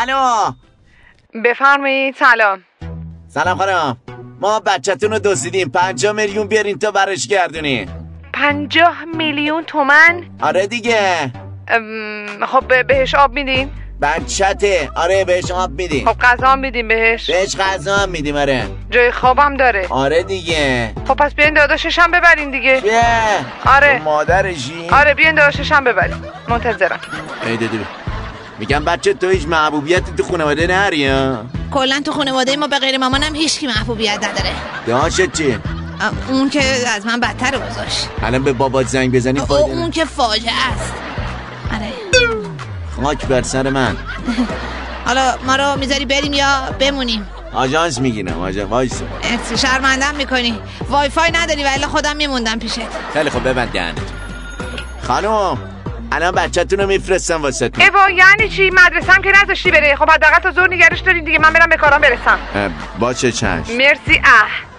الو بفرمایید. سلام. سلام خانم، ما بچه‌تون رو دزدیدیم. 50 میلیون بیارین تا برش گردونی. 50 میلیون تومن؟ آره دیگه. خب بهش آب میدین؟ بچته. آره بهش آب میدیم. خب غذا هم میدیم بهش غذا هم میدیم. آره جای خوابم داره. آره دیگه. خب پس بیاین داداشش هم ببرین دیگه. آره مادرشی. آره بیاین داداشش هم ببرین. منتظرم. ای دادی میگم بچه تو هیچ محبوبیتی تو خانواده نری؟ کلا تو خانواده ما به غیر مامانم هیچکی محبوبیت نداره. داشت چی؟ اون که از من بدتر گذاشت. الان به بابات زنگ بزنی فایده نه. اون که فاجعه است. آره خاک بر سر من. حالا ما رو میذاری بریم یا بمونیم؟ آژانس میگیرم. وایس شرمندم میکنی. وای فای نداری ولی خودم میموندم پیشت. خیلی خب ببند دهنت. خانم الان بچه‌تون رو میفرستم واسهتون. ایوا یعنی چی؟ مدرسه هم که نذاشتی بره. خب حداقل تا ظهر نگرش دارین دیگه. من برم به کارام برسم. باشه چشم. مرسی.